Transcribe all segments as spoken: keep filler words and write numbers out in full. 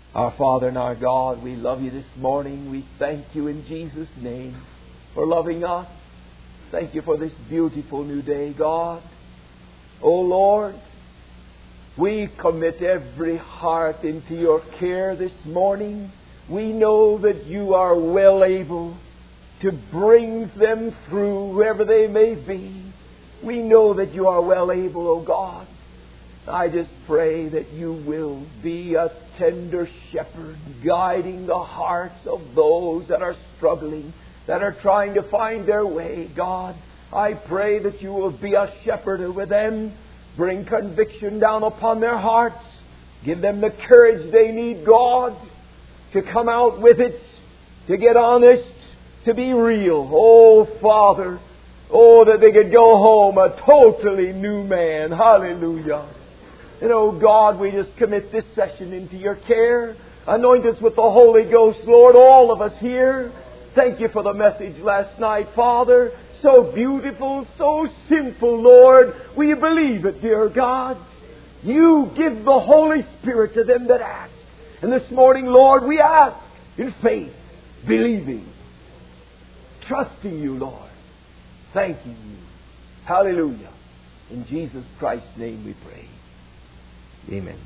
Our Father and our God, we love You this morning. We thank You in Jesus' name for loving us. Thank You for this beautiful new day, God. Oh Lord, we commit every heart into Your care this morning. We know that You are well able to bring them through wherever they may be. We know that You are well able, oh God. I just pray that You will be a tender shepherd, guiding the hearts of those that are struggling, that are trying to find their way. God, I pray that You will be a shepherd over them. Bring conviction down upon their hearts. Give them the courage they need, God, to come out with it, to get honest, to be real. Oh, Father, oh, that they could go home a totally new man. Hallelujah. And oh, God, we just commit this session into Your care. Anoint us with the Holy Ghost, Lord, all of us here. Thank You for the message last night, Father. So beautiful, so simple, Lord. We believe it, dear God. You give the Holy Spirit to them that ask. And this morning, Lord, we ask in faith, believing, trusting You, Lord, thanking You. Hallelujah. In Jesus Christ's name we pray. Amen.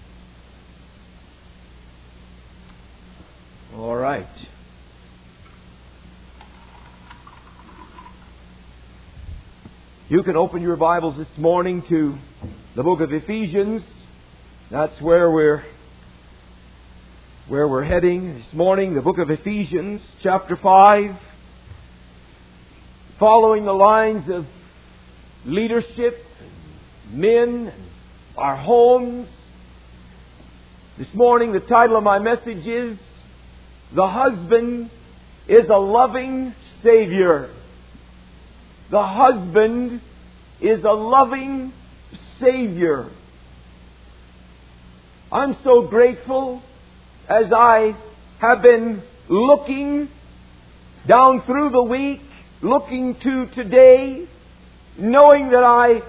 All right. You can open your Bibles this morning to the book of Ephesians. That's where we're where we're heading this morning. The book of Ephesians, chapter five. Following the lines of leadership, men, our homes. This morning, the title of my message is, The Husband is a Loving Savior. The husband is a loving Savior. I'm so grateful as I have been looking down through the week, looking to today, knowing that I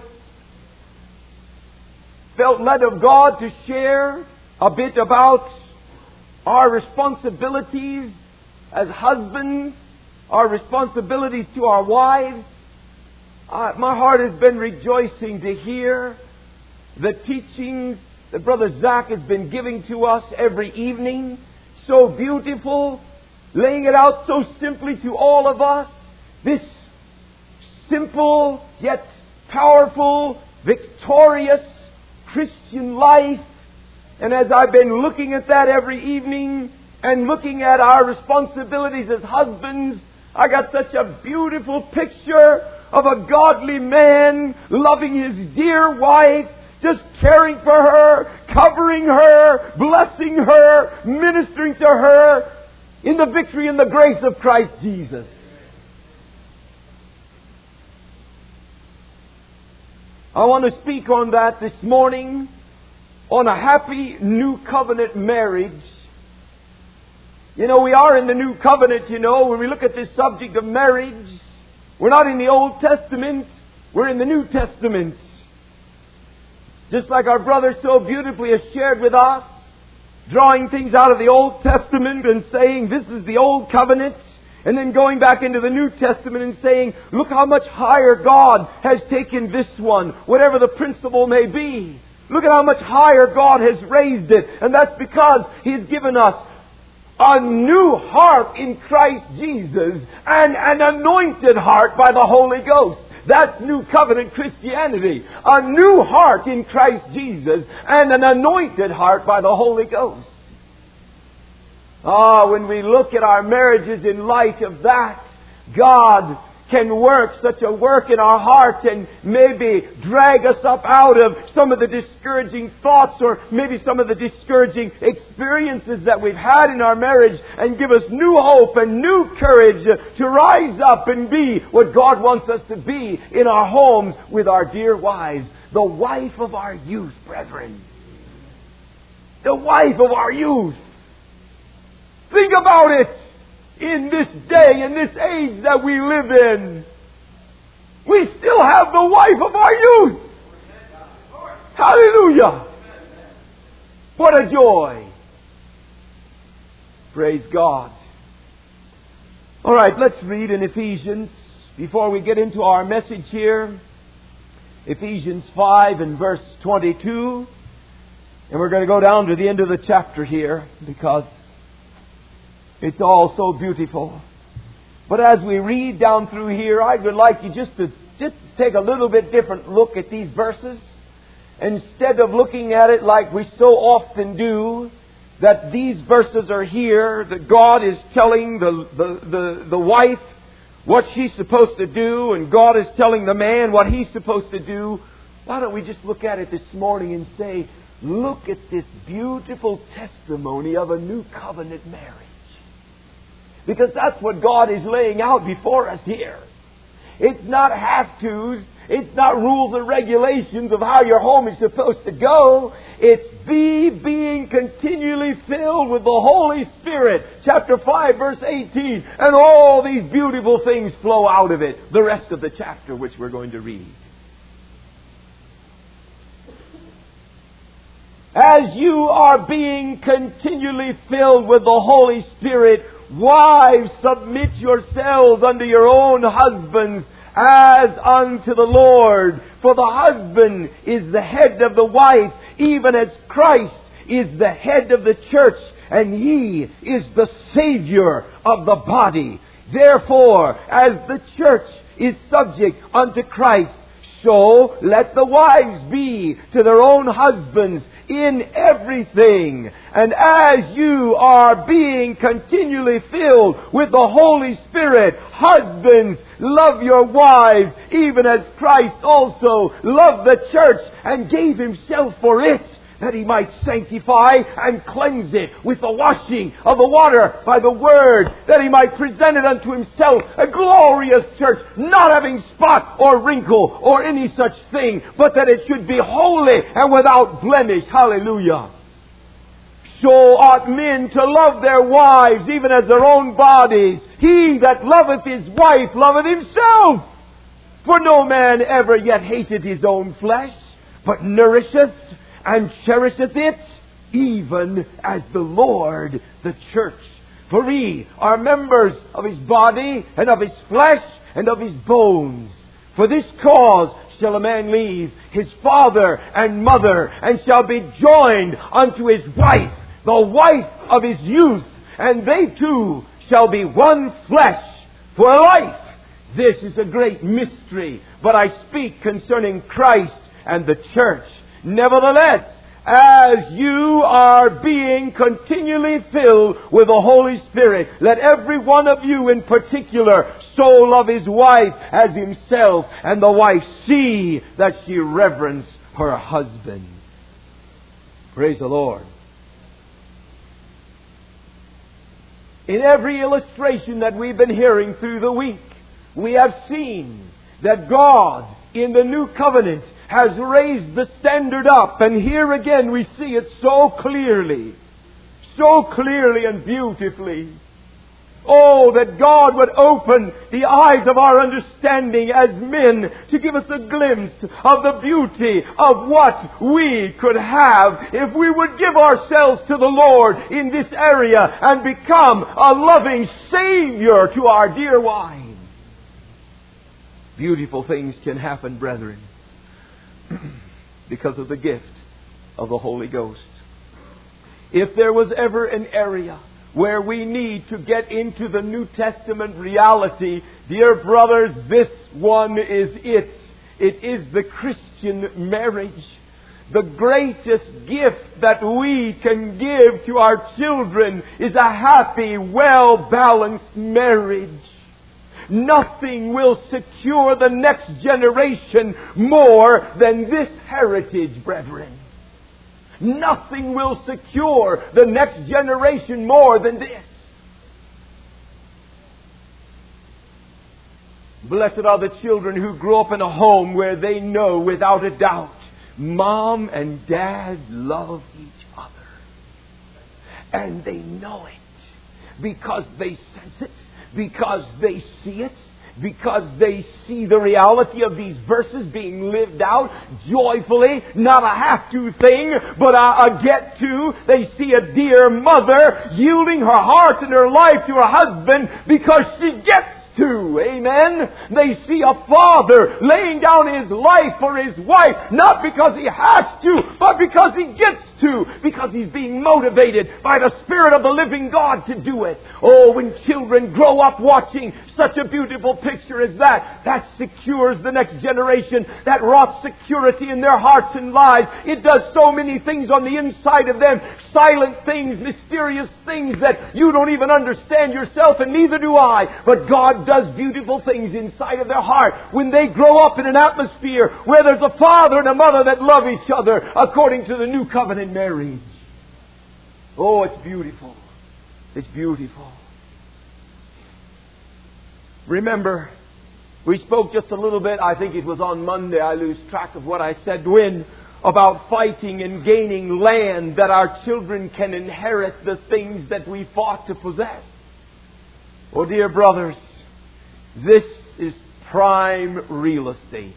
felt led of God to share a bit about our responsibilities as husbands, our responsibilities to our wives. Uh, my heart has been rejoicing to hear the teachings that Brother Zach has been giving to us every evening. So beautiful, laying it out so simply to all of us. This simple yet powerful, victorious Christian life. And as I've been looking at that every evening and looking at our responsibilities as husbands, I got such a beautiful picture of a godly man loving his dear wife, just caring for her, covering her, blessing her, ministering to her in the victory and the grace of Christ Jesus. I want to speak on that this morning, on a happy new covenant marriage. You know, we are in the new covenant, you know, when we look at this subject of marriage. We're not in the Old Testament, we're in the New Testament. Just like our brother so beautifully has shared with us, drawing things out of the Old Testament and saying this is the Old Covenant, and then going back into the New Testament and saying, look how much higher God has taken this one, whatever the principle may be. Look at how much higher God has raised it. And that's because He's given us a new heart in Christ Jesus and an anointed heart by the Holy Ghost. That's New Covenant Christianity. A new heart in Christ Jesus and an anointed heart by the Holy Ghost. Ah, when we look at our marriages in light of that, God can work such a work in our heart and maybe drag us up out of some of the discouraging thoughts or maybe some of the discouraging experiences that we've had in our marriage and give us new hope and new courage to rise up and be what God wants us to be in our homes with our dear wives. The wife of our youth, brethren. The wife of our youth. Think about it. In this day, in this age that we live in, we still have the wife of our youth. Hallelujah. What a joy. Praise God. All right, let's read in Ephesians before we get into our message here. Ephesians five and verse twenty-two. And we're going to go down to the end of the chapter here because it's all so beautiful. But as we read down through here, I would like you just to just take a little bit different look at these verses. Instead of looking at it like we so often do, that these verses are here, that God is telling the, the, the, the wife what she's supposed to do, and God is telling the man what he's supposed to do. Why don't we just look at it this morning and say, look at this beautiful testimony of a new covenant marriage. Because that's what God is laying out before us here. It's not have-tos. It's not rules and regulations of how your home is supposed to go. It's the being continually filled with the Holy Spirit. Chapter five, verse eighteen. And all these beautiful things flow out of it. The rest of the chapter which we're going to read. As you are being continually filled with the Holy Spirit, wives, submit yourselves unto your own husbands as unto the Lord. For the husband is the head of the wife, even as Christ is the head of the church, and He is the Savior of the body. Therefore, as the church is subject unto Christ, so let the wives be to their own husbands in everything. And as you are being continually filled with the Holy Spirit, husbands, love your wives, even as Christ also loved the church and gave Himself for it, that He might sanctify and cleanse it with the washing of the water by the Word, that He might present it unto Himself a glorious church, not having spot or wrinkle or any such thing, but that it should be holy and without blemish. Hallelujah. So ought men to love their wives even as their own bodies. He that loveth his wife loveth himself. For no man ever yet hated his own flesh, but nourisheth and cherisheth it, even as the Lord the church. For we are members of His body, and of His flesh, and of His bones. For this cause shall a man leave his father and mother, and shall be joined unto his wife, the wife of his youth, and they two shall be one flesh for life. This is a great mystery, but I speak concerning Christ and the church. Nevertheless, as you are being continually filled with the Holy Spirit, let every one of you in particular so love his wife as himself, and the wife see that she reverence her husband. Praise the Lord. In every illustration that we've been hearing through the week, we have seen that God in the new covenant has raised the standard up. And here again we see it so clearly, so clearly and beautifully. Oh, that God would open the eyes of our understanding as men to give us a glimpse of the beauty of what we could have if we would give ourselves to the Lord in this area and become a loving Savior to our dear wives. Beautiful things can happen, brethren, because of the gift of the Holy Ghost. If there was ever an area where we need to get into the New Testament reality, dear brothers, this one is it. It is the Christian marriage. The greatest gift that we can give to our children is a happy, well-balanced marriage. Nothing will secure the next generation more than this heritage, brethren. Nothing will secure the next generation more than this. Blessed are the children who grow up in a home where they know without a doubt Mom and Dad love each other. And they know it because they sense it, because they see it, because they see the reality of these verses being lived out joyfully, not a have-to thing, but a, a get-to. They see a dear mother yielding her heart and her life to her husband because she gets to. Amen? They see a father laying down his life for his wife, not because he has to, but because he gets to, because he's being motivated by the Spirit of the living God to do it. Oh, when children grow up watching such a beautiful picture as that, that secures the next generation, that wrought security in their hearts and lives. It does so many things on the inside of them, silent things, mysterious things that you don't even understand yourself, and neither do I. But God does beautiful things inside of their heart when they grow up in an atmosphere where there's a father and a mother that love each other according to the new covenant marriage. Oh, it's beautiful. It's beautiful. Remember, we spoke just a little bit, I think it was on Monday, I lose track of what I said when, about fighting and gaining land that our children can inherit the things that we fought to possess. Oh, dear brothers, this is prime real estate.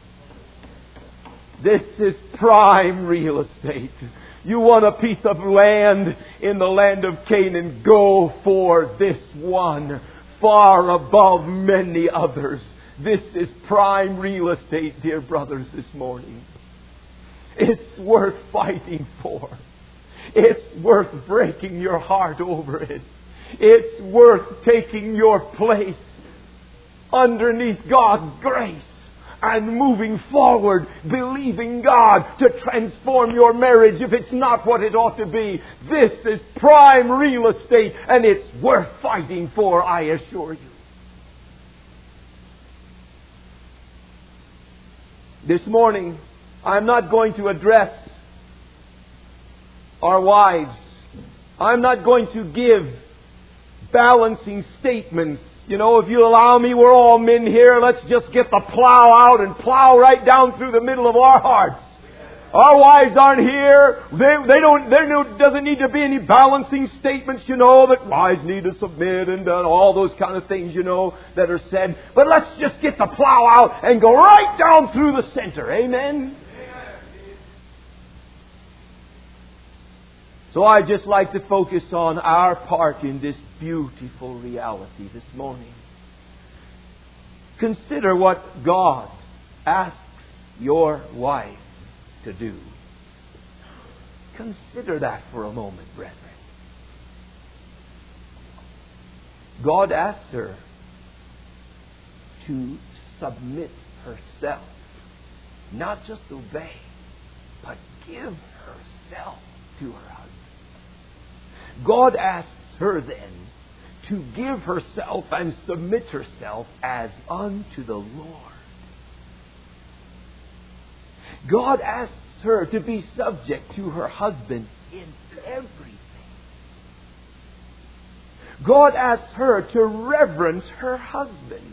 This is prime real estate. You want a piece of land in the land of Canaan, go for this one, far above many others. This is prime real estate, dear brothers, this morning. It's worth fighting for. It's worth breaking your heart over it. It's worth taking your place underneath God's grace and moving forward, believing God to transform your marriage if it's not what it ought to be. This is prime real estate, and it's worth fighting for, I assure you. This morning, I'm not going to address our wives. I'm not going to give balancing statements. You know, if you allow me, we're all men here. Let's just get the plow out and plow right down through the middle of our hearts. Our wives aren't here. They, they don't, there no, doesn't need to be any balancing statements, you know, that wives need to submit and uh, all those kind of things, you know, that are said. But let's just get the plow out and go right down through the center. Amen? So I'd just like to focus on our part in this beautiful reality this morning. Consider what God asks your wife to do. Consider that for a moment, brethren. God asks her to submit herself. Not just obey, but give herself to her husband. God asks her then to give herself and submit herself as unto the Lord. God asks her to be subject to her husband in everything. God asks her to reverence her husband.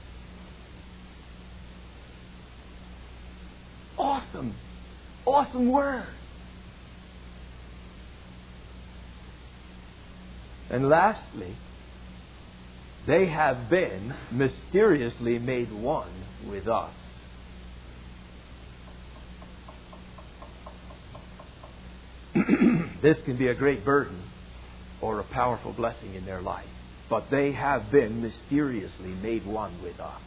Awesome, awesome word. And lastly, they have been mysteriously made one with us. This can be a great burden or a powerful blessing in their life. But they have been mysteriously made one with us.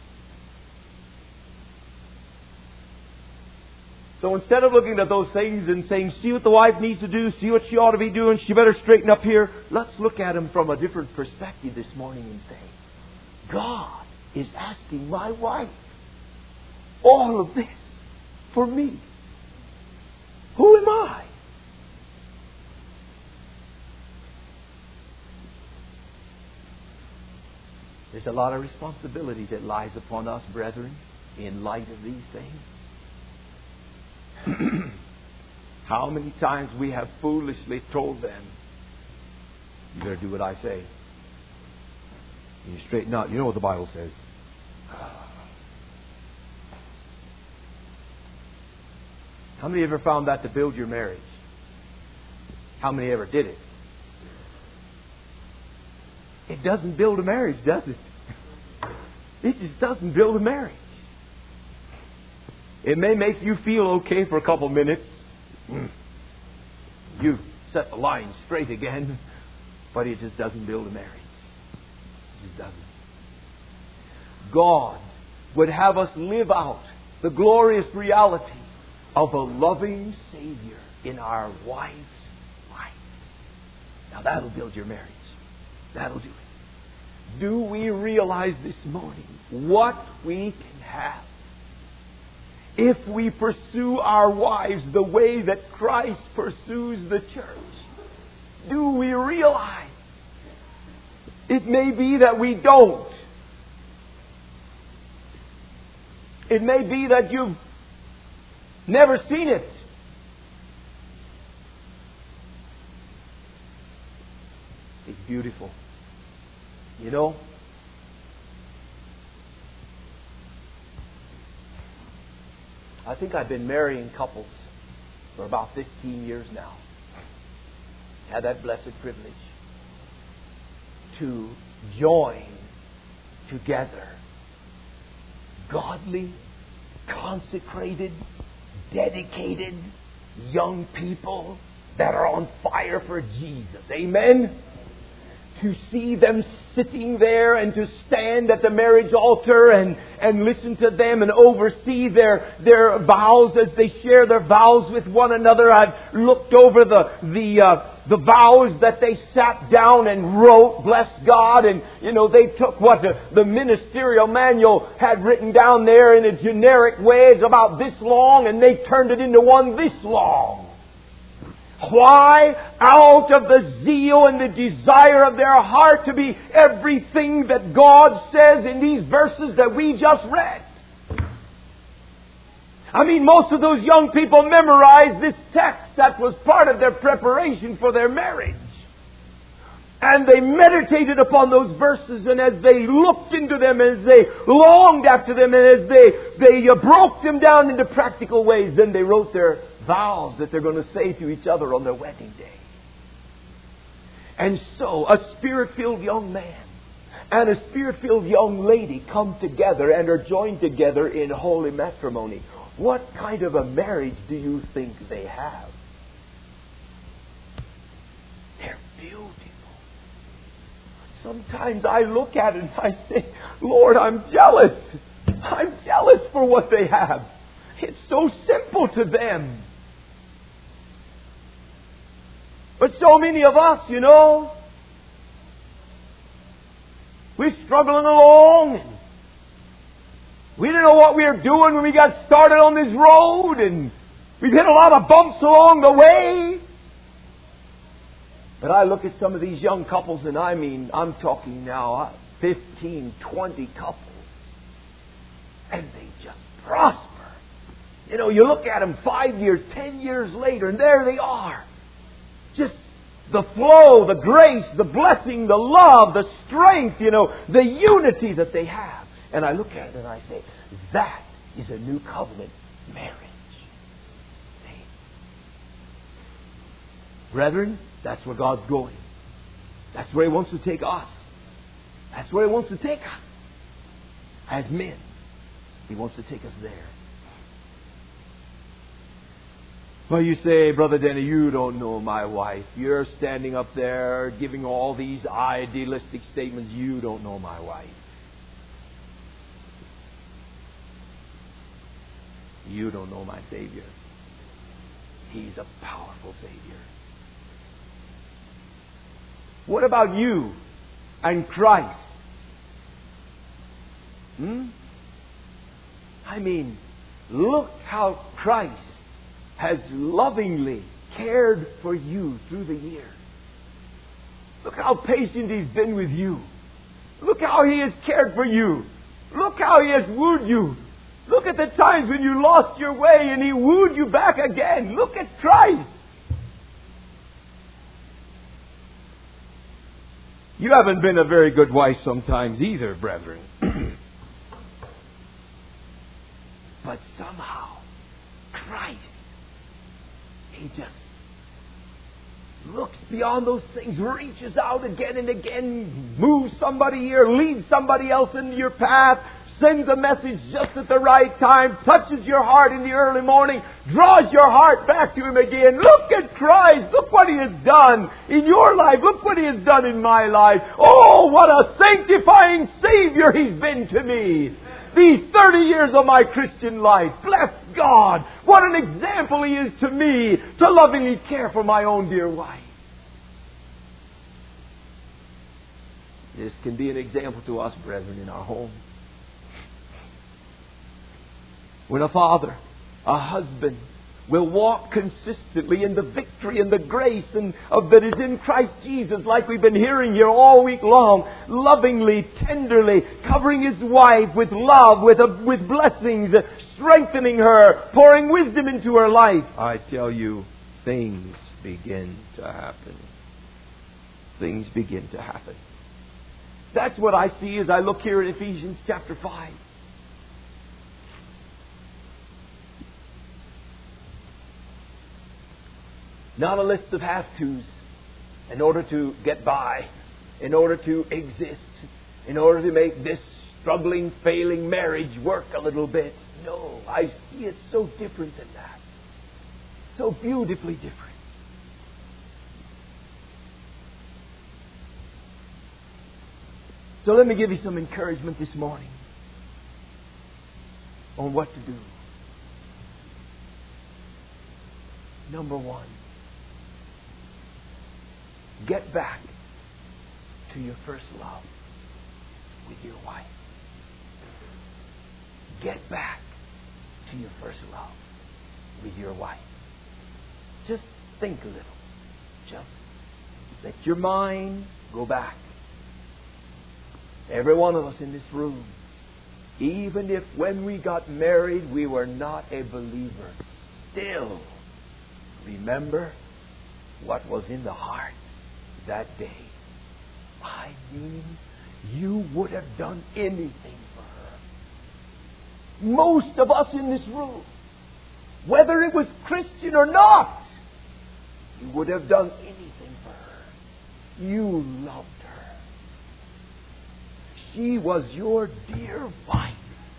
So instead of looking at those things and saying, see what the wife needs to do, see what she ought to be doing, she better straighten up here, let's look at them from a different perspective this morning and say, God is asking my wife all of this for me. Who am I? There's a lot of responsibility that lies upon us, brethren, in light of these things. How many times we have foolishly told them, you better do what I say. And you straighten out. You know what the Bible says. How many ever found that to build your marriage? How many ever did it? It doesn't build a marriage, does it? It just doesn't build a marriage. It may make you feel okay for a couple minutes. You set the line straight again, but it just doesn't build a marriage. It just doesn't. God would have us live out the glorious reality of a loving Savior in our wife's life. Now that'll build your marriage. That'll do it. Do we realize this morning what we can have if we pursue our wives the way that Christ pursues the church? Do we realize? It may be that we don't. It may be that you've never seen it. It's beautiful. You know, I think I've been marrying couples for about fifteen years now. Had that blessed privilege to join together godly, consecrated, dedicated young people that are on fire for Jesus. Amen? To see them sitting there and to stand at the marriage altar and, and listen to them and oversee their, their vows as they share their vows with one another. I've looked over the, the, uh, the vows that they sat down and wrote, bless God. And, you know, they took what the, the ministerial manual had written down there in a generic way. It's about this long, and they turned it into one this long. Why? Out of the zeal and the desire of their heart to be everything that God says in these verses that we just read. I mean, most of those young people memorized this text that was part of their preparation for their marriage. And they meditated upon those verses, and as they looked into them, as they longed after them, and as they, they uh, broke them down into practical ways, then they wrote their vows that they're going to say to each other on their wedding day. And so, a Spirit-filled young man and a Spirit-filled young lady come together and are joined together in holy matrimony. What kind of a marriage do you think they have? They're beautiful. Sometimes I look at it and I say, Lord, I'm jealous. I'm jealous for what they have. It's so simple to them. But so many of us, you know, we're struggling along. We didn't know what we were doing when we got started on this road, and we've hit a lot of bumps along the way. But I look at some of these young couples, and I mean, I'm talking now fifteen, twenty couples, and they just prosper. You know, you look at them five years, ten years later, and there they are. Just the flow, the grace, the blessing, the love, the strength, you know, the unity that they have. And I look at it and I say, that is a new covenant marriage. See? Brethren, that's where God's going. That's where He wants to take us. That's where He wants to take us. As men, He wants to take us there. Well, you say, Brother Denny, you don't know my wife. You're standing up there giving all these idealistic statements. You don't know my wife. You don't know my Savior. He's a powerful Savior. What about you and Christ? Hmm? I mean, look how Christ has lovingly cared for you through the years. Look how patient He's been with you. Look how He has cared for you. Look how He has wooed you. Look at the times when you lost your way and He wooed you back again. Look at Christ. You haven't been a very good wife sometimes either, brethren. But somehow, Christ, He just looks beyond those things, reaches out again and again, moves somebody here, leads somebody else into your path, sends a message just at the right time, touches your heart in the early morning, draws your heart back to Him again. Look at Christ. Look what He has done in your life. Look what He has done in my life. Oh, what a sanctifying Savior He's been to me. These thirty years of my Christian life. Bless God. What an example He is to me to lovingly care for my own dear wife. This can be an example to us, brethren, in our homes. When a father, a husband, will walk consistently in the victory and the grace and of that is in Christ Jesus, like we've been hearing here all week long, lovingly, tenderly, covering his wife with love, with, a, with blessings, strengthening her, pouring wisdom into her life, I tell you, things begin to happen. Things begin to happen. That's what I see as I look here in Ephesians chapter five. Not a list of have-tos in order to get by, in order to exist, in order to make this struggling, failing marriage work a little bit. No, I see it so different than that. So beautifully different. So let me give you some encouragement this morning on what to do. Number one. Get back to your first love with your wife. Get back to your first love with your wife. Just think a little. Just let your mind go back. Every one of us in this room, even if when we got married we were not a believer, still remember what was in the heart that day. I mean, you would have done anything for her. Most of us in this room, whether it was Christian or not, you would have done anything for her. You loved her. She was your dear wife.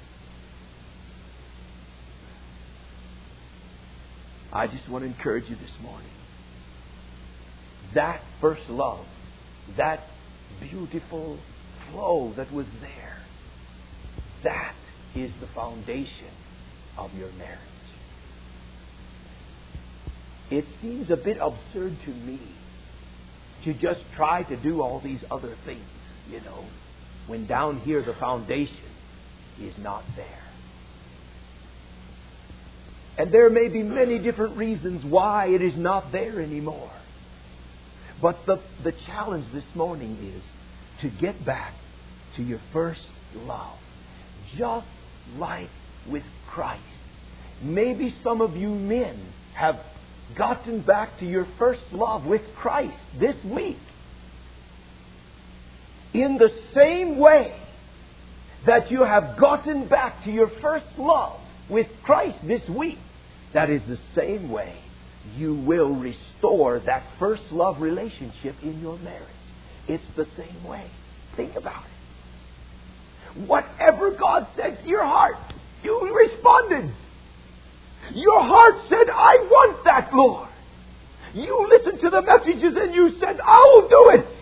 I just want to encourage you this morning. That first love, that beautiful flow that was there, that is the foundation of your marriage. It seems a bit absurd to me to just try to do all these other things, you know, when down here the foundation is not there. And there may be many different reasons why it is not there anymore. But the, the challenge this morning is to get back to your first love. Just like with Christ. Maybe some of you men have gotten back to your first love with Christ this week. In the same way that you have gotten back to your first love with Christ this week, that is the same way you will restore that first love relationship in your marriage. It's the same way. Think about it. Whatever God said to your heart, you responded. Your heart said, I want that, Lord. You listened to the messages and you said, I will do it.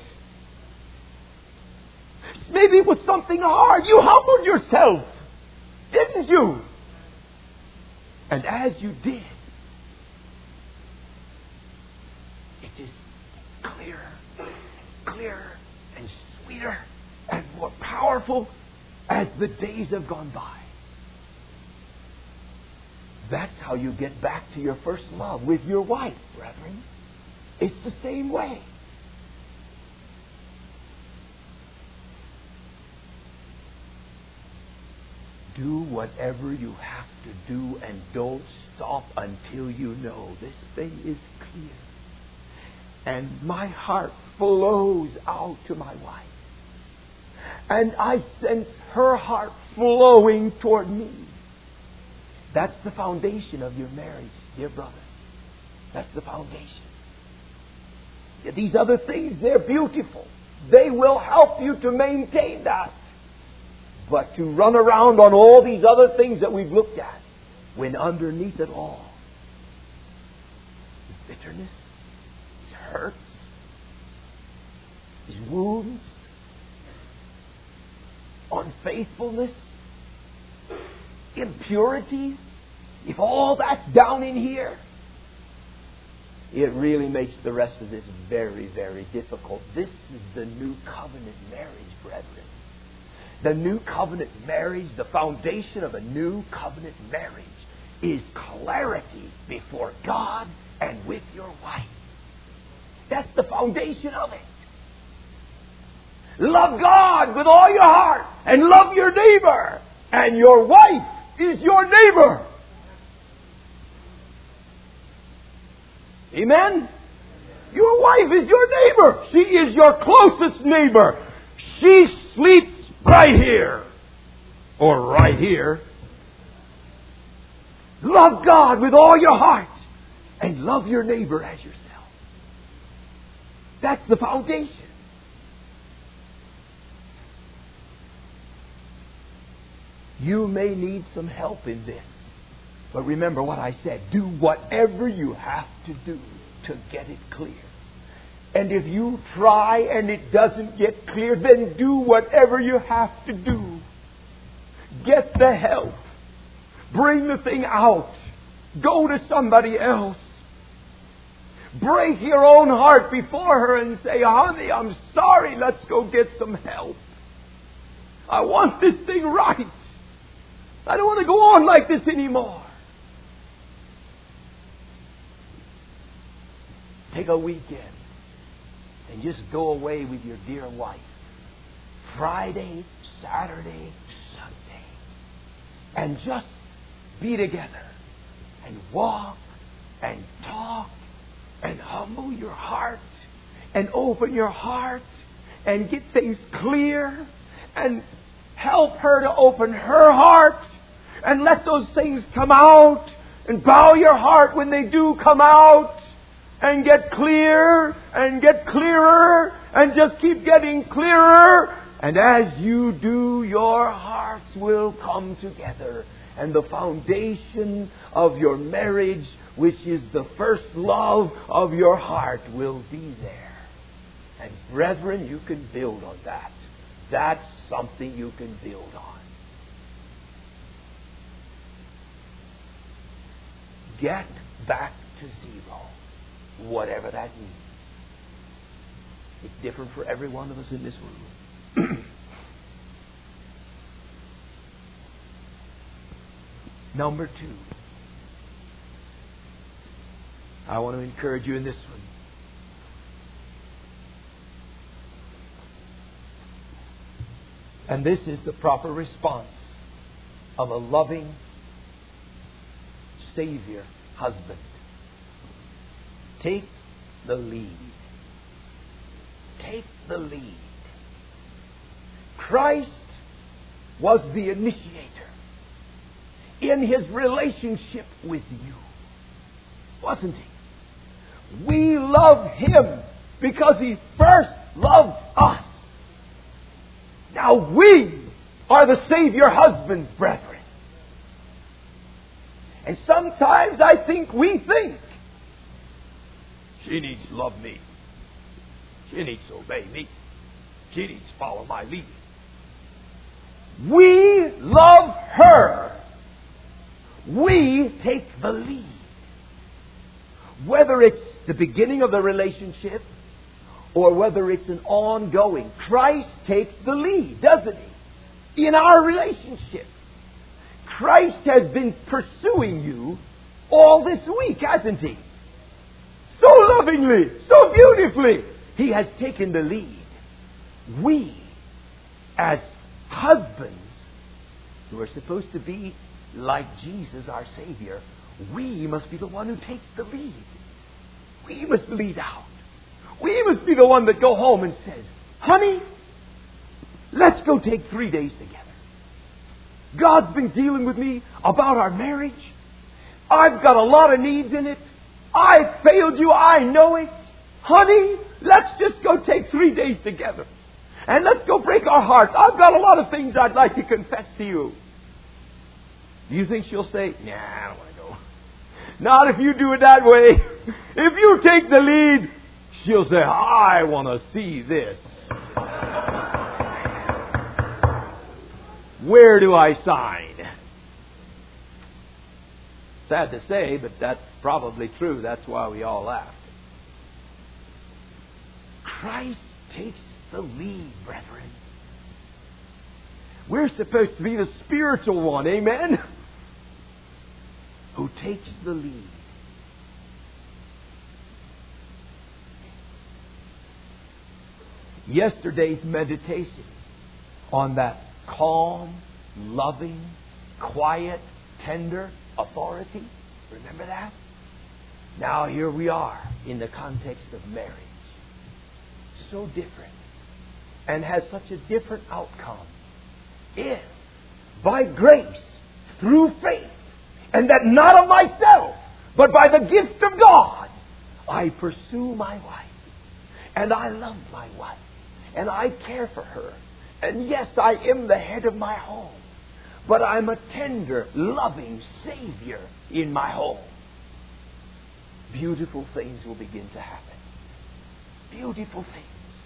Maybe it was something hard. You humbled yourself. Didn't you? And as you did, it is clearer, clearer, and sweeter, and more powerful as the days have gone by. That's how you get back to your first love with your wife, brethren. It's the same way. Do whatever you have to do and don't stop until you know this thing is clear. And my heart flows out to my wife. And I sense her heart flowing toward me. That's the foundation of your marriage, dear brothers. That's the foundation. These other things, they're beautiful. They will help you to maintain that. But to run around on all these other things that we've looked at, when underneath it all is bitterness, is hurts, is wounds, unfaithfulness, impurities, if all that's down in here, it really makes the rest of this very, very difficult. This is the new covenant marriage, brethren. The new covenant marriage, the foundation of a new covenant marriage is clarity before God and with your wife. That's the foundation of it. Love God with all your heart and love your neighbor. And your wife is your neighbor. Amen? Your wife is your neighbor. She is your closest neighbor. She sleeps right here. Or right here. Love God with all your heart. And love your neighbor as yourself. That's the foundation. You may need some help in this. But remember what I said. Do whatever you have to do to get it clear. And if you try and it doesn't get clear, then do whatever you have to do. Get the help. Bring the thing out. Go to somebody else. Break your own heart before her and say, honey, I'm sorry. Let's go get some help. I want this thing right. I don't want to go on like this anymore. Take a weekend and just go away with your dear wife. Friday, Saturday, Sunday. And just be together. And walk and talk and humble your heart and open your heart and get things clear and help her to open her heart and let those things come out and bow your heart when they do come out and get clear and get clearer and just keep getting clearer. And as you do, your hearts will come together. And the foundation of your marriage, which is the first love of your heart, will be there. And brethren, you can build on that. That's something you can build on. Get back to zero, whatever that means. It's different for every one of us in this room. Number two, I want to encourage you in this one. And this is the proper response of a loving Savior husband. Take the lead. Take the lead. Christ was the initiator in His relationship with you, wasn't He? We love Him because He first loved us. Now we are the Savior husbands, brethren. And sometimes I think we think, she needs to love me. She needs to obey me. She needs to follow my lead. We love her. We take the lead. Whether it's the beginning of the relationship or whether it's an ongoing, Christ takes the lead, doesn't He? In our relationship. Christ has been pursuing you all this week, hasn't He? So lovingly, so beautifully. He has taken the lead. We, as husbands, who are supposed to be like Jesus, our Savior, we must be the one who takes the lead. We must lead out. We must be the one that go home and says, honey, let's go take three days together. God's been dealing with me about our marriage. I've got a lot of needs in it. I failed you. I know it. Honey, let's just go take three days together. And let's go break our hearts. I've got a lot of things I'd like to confess to you. Do you think she'll say, nah, I don't want to go? Not if you do it that way. If you take the lead, she'll say, I want to see this. Where do I sign? Sad to say, but that's probably true. That's why we all laughed. Christ takes the lead, brethren. We're supposed to be the spiritual one, amen? Who takes the lead. Yesterday's meditation on that calm, loving, quiet, tender authority. Remember that? Now here we are in the context of marriage. So different. And has such a different outcome. If, by grace, through faith, and that not of myself, but by the gift of God, I pursue my wife. And I love my wife. And I care for her. And yes, I am the head of my home. But I'm a tender, loving Savior in my home. Beautiful things will begin to happen. Beautiful things.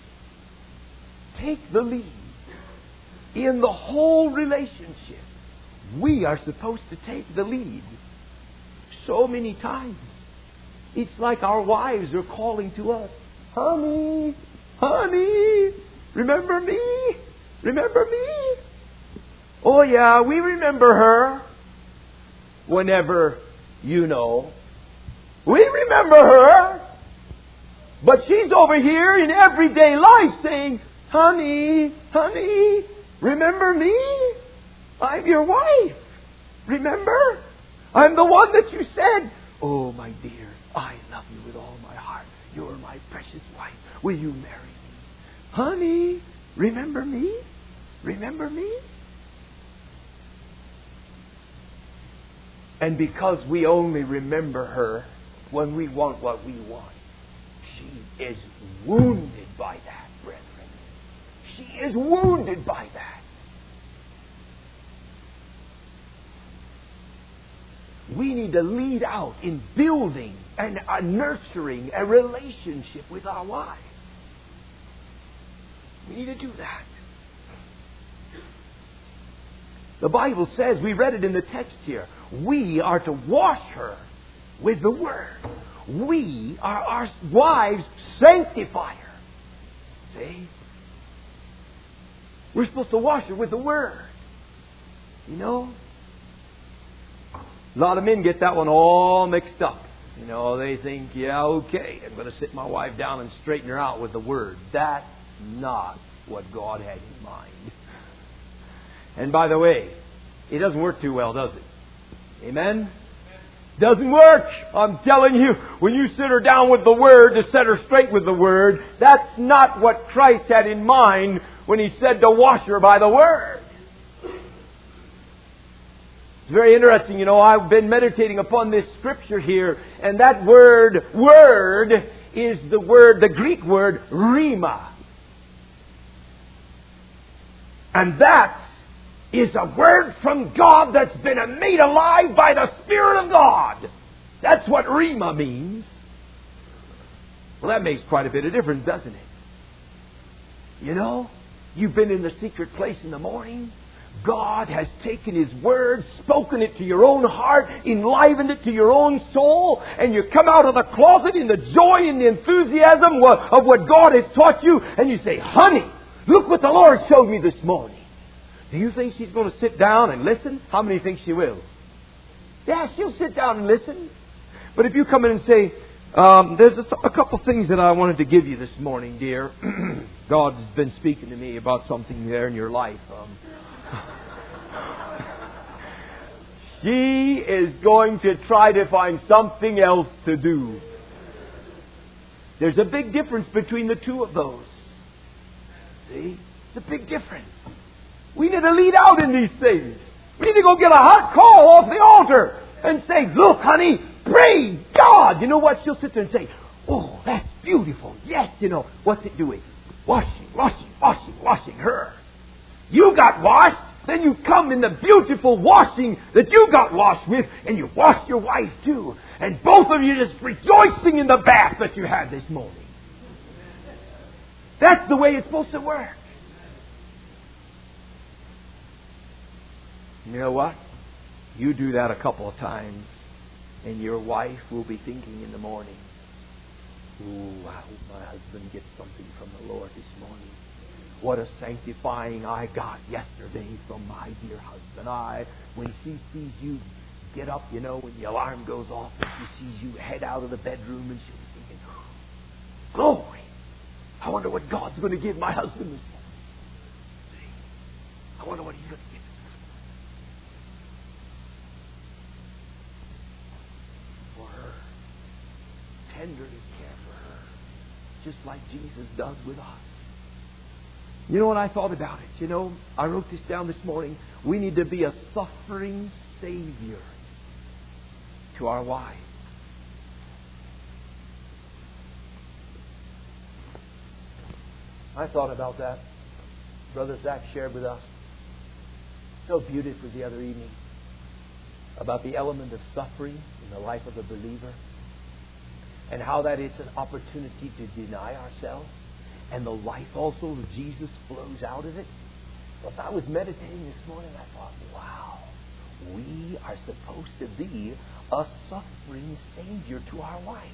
Take the lead in the whole relationship. We are supposed to take the lead. So many times, it's like our wives are calling to us, honey, honey, remember me? Remember me? Oh yeah, we remember her. Whenever, you know, we remember her. But she's over here in everyday life saying, honey, honey, remember me? I'm your wife. Remember? I'm the one that you said, oh my dear, I love you with all my heart. You're my precious wife. Will you marry me? Honey, remember me? Remember me? And because we only remember her when we want what we want, she is wounded by that, brethren. She is wounded by that. We need to lead out in building and uh, nurturing a relationship with our wives. We need to do that. The Bible says, we read it in the text here, we are to wash her with the Word. We are our wives' sanctifier. See? We're supposed to wash her with the Word. You know? A lot of men get that one all mixed up. You know, they think, yeah, okay, I'm going to sit my wife down and straighten her out with the Word. That's not what God had in mind. And by the way, it doesn't work too well, does it? Amen? Doesn't work. I'm telling you, when you sit her down with the Word to set her straight with the Word, that's not what Christ had in mind when He said to wash her by the Word. It's very interesting, you know, I've been meditating upon this scripture here, and that word, word, is the word, the Greek word, rhema. And that is a word from God that's been made alive by the Spirit of God. That's what rhema means. Well, that makes quite a bit of difference, doesn't it? You know, you've been in the secret place in the morning. God has taken His Word, spoken it to your own heart, enlivened it to your own soul, and you come out of the closet in the joy and the enthusiasm of what God has taught you, and you say, honey, look what the Lord showed me this morning. Do you think she's going to sit down and listen? How many think she will? Yeah, she'll sit down and listen. But if you come in and say, um, there's a, a couple things that I wanted to give you this morning, dear. God's been speaking to me about something there in your life. Um, she is going to try to find something else to do. There's a big difference between the two of those. See? It's a big difference. We need to lead out in these things. We need to go get a hot call off the altar and say, look, honey, praise God. You know what? She'll sit there and say, oh, that's beautiful. Yes, you know, what's it doing? Washing, washing, washing, washing her. You got washed, then you come in the beautiful washing that you got washed with, and you wash your wife too. And both of you just rejoicing in the bath that you had this morning. That's the way it's supposed to work. You know what? You do that a couple of times, and your wife will be thinking in the morning, ooh, I hope my husband gets something from the Lord this morning. What a sanctifying I got yesterday from my dear husband. I, when she sees you get up, you know, when the alarm goes off, and she sees you head out of the bedroom, and she'll be thinking, glory! I wonder what God's going to give my husband this morning. I wonder what He's going to give him this morning. For her. Tenderly care for her. Just like Jesus does with us. You know what I thought about it? You know, I wrote this down this morning. We need to be a suffering Savior to our wives. I thought about that. Brother Zach shared with us so beautifully the other evening about the element of suffering in the life of a believer and how that it's an opportunity to deny ourselves, and the life also of Jesus flows out of it. So as I was meditating this morning, I thought, wow, we are supposed to be a suffering Savior to our wife.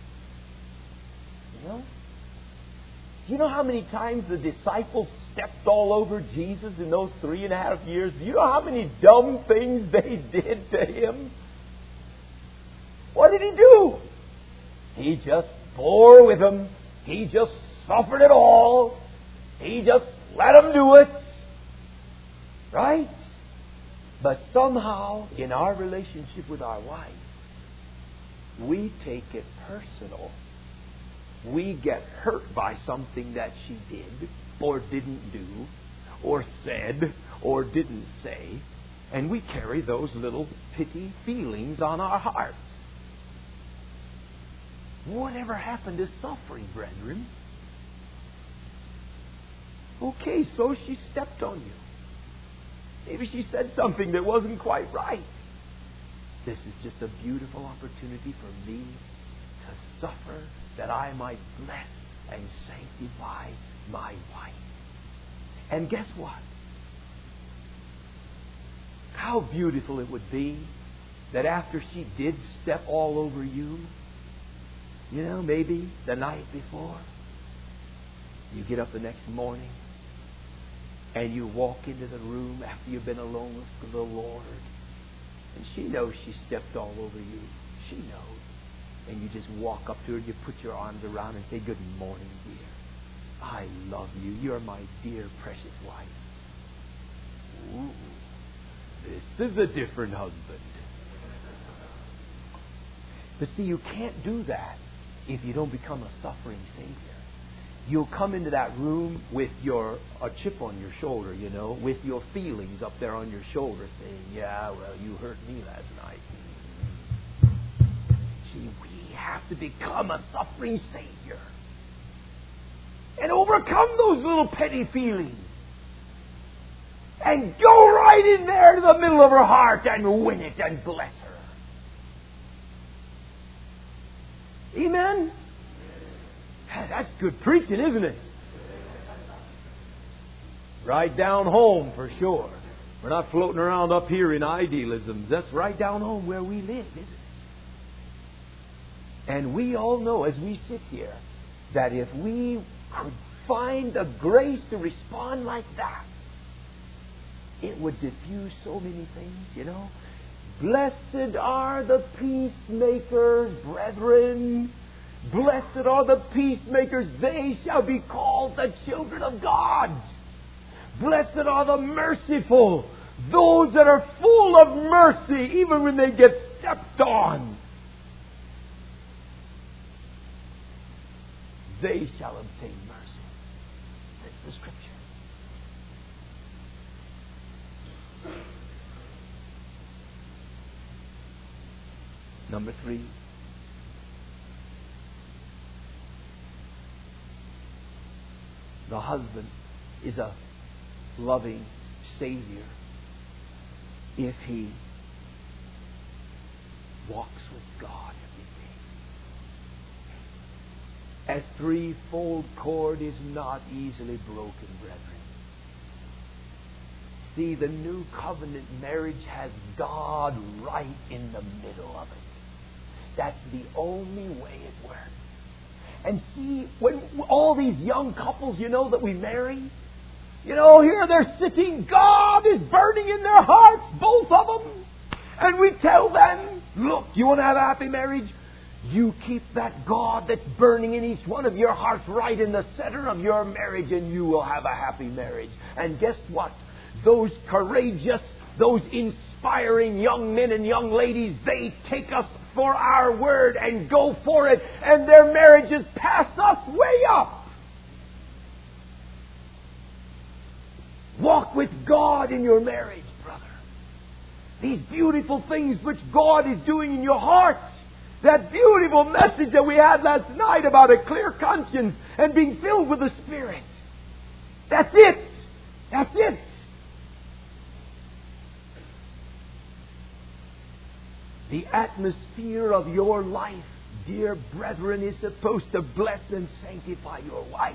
You know? Do you know how many times the disciples stepped all over Jesus in those three and a half years? Do you know how many dumb things they did to Him? What did He do? He just bore with them. He just suffered it all. He just let them do it. Right? But somehow, in our relationship with our wife, we take it personal. We get hurt by something that she did or didn't do or said or didn't say, and we carry those little pity feelings on our hearts. Whatever happened to suffering, brethren? Okay, so she stepped on you. Maybe she said something that wasn't quite right. This is just a beautiful opportunity for me to suffer that I might bless and sanctify my wife. And guess what? How beautiful it would be that after she did step all over you, you know, maybe the night before, you get up the next morning and you walk into the room after you've been alone with the Lord, and she knows she stepped all over you. She knows. And you just walk up to her and you put your arms around her and say, good morning, dear. I love you. You're my dear, precious wife. Ooh, this is a different husband. But see, you can't do that if you don't become a suffering Savior. You'll come into that room with your a chip on your shoulder, you know, with your feelings up there on your shoulder saying, yeah, well, you hurt me last night. See, we have to become a suffering Savior and overcome those little petty feelings and go right in there to the middle of her heart and win it and bless her. Amen? That's good preaching, isn't it? Right down home for sure. We're not floating around up here in idealisms. That's right down home where we live, isn't it? And we all know as we sit here that if we could find the grace to respond like that, it would diffuse so many things, you know. Blessed are the peacemakers, brethren. Blessed are the peacemakers. They shall be called the children of God. Blessed are the merciful. Those that are full of mercy even when they get stepped on. They shall obtain mercy. That's the Scripture. Number three. the husband is a loving Savior if he walks with God every day. A threefold cord is not easily broken, brethren. See, the new covenant marriage has God right in the middle of it. That's the only way it works. And see, when all these young couples, you know, that we marry, you know, here they're sitting, God is burning in their hearts, both of them. And we tell them, look, you want to have a happy marriage? You keep that God that's burning in each one of your hearts right in the center of your marriage, and you will have a happy marriage. And guess what? Those courageous, those inspiring young men and young ladies, they take us for our word and go for it, and their marriages pass us way up. Walk with God in your marriage, brother. These beautiful things which God is doing in your heart. That beautiful message that we had last night about a clear conscience and being filled with the Spirit. That's it. That's it. The atmosphere of your life, dear brethren, is supposed to bless and sanctify your wife.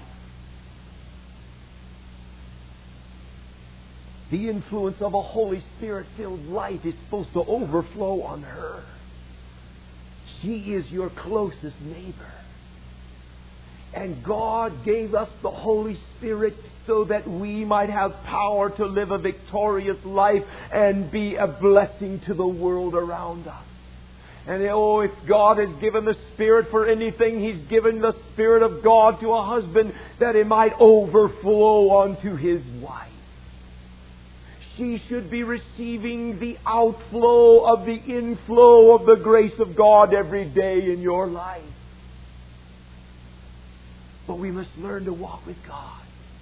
The influence of a Holy Spirit-filled life is supposed to overflow on her. She is your closest neighbor. And God gave us the Holy Spirit so that we might have power to live a victorious life and be a blessing to the world around us. And oh, if God has given the Spirit for anything, He's given the Spirit of God to a husband that it might overflow onto his wife. She should be receiving the outflow of the inflow of the grace of God every day in your life. But we must learn to walk with God.